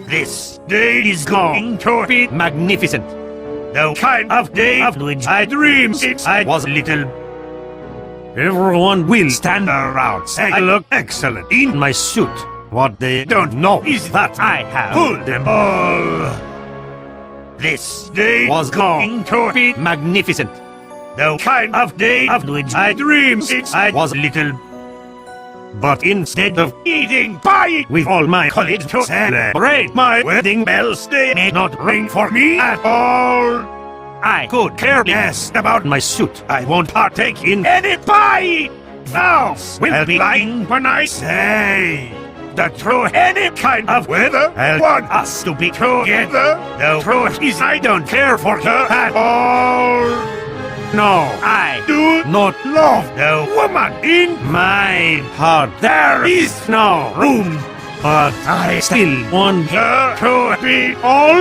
This day is going to be magnificent. The kind of day of which I dreamed since I was little. Everyone will stand around saying I look excellent in my suit. What they don't know is that I have pulled them all. This day was going to be magnificent. The kind of day of which I dreamed since I was little. But instead of eating pie with all my colleagues to celebrate my wedding bells, they may not ring for me at all. I could care less about my suit. I won't partake in any pie. Now, will be lying when I say that through any kind of weather, I want us to be together. The truth is I don't care for her at all. No, I do not love the woman in my heart. There is no room, but I still want her to be all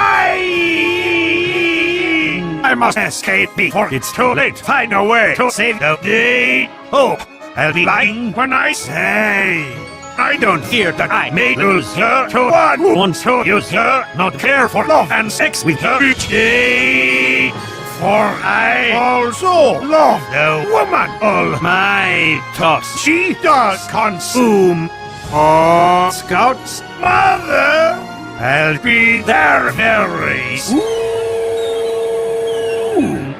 mine. I must escape before it's too late. Find a way to save the day. Oh, I'll be lying when I say I don't fear that I may lose her to one who wants to use her, not care for love and sex with her each day. For I also love the woman. All my thoughts she does consume. Oh, Scout's mother, I'll be there very soon.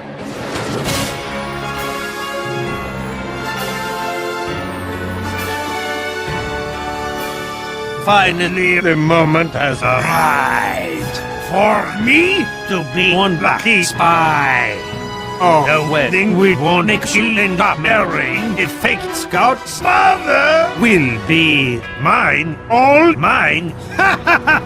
Finally, the moment has arrived for me to be one lucky spy. Oh, the wedding we won't make she'll end up marrying the fake Scout's mother will be mine, all mine. Ha ha ha!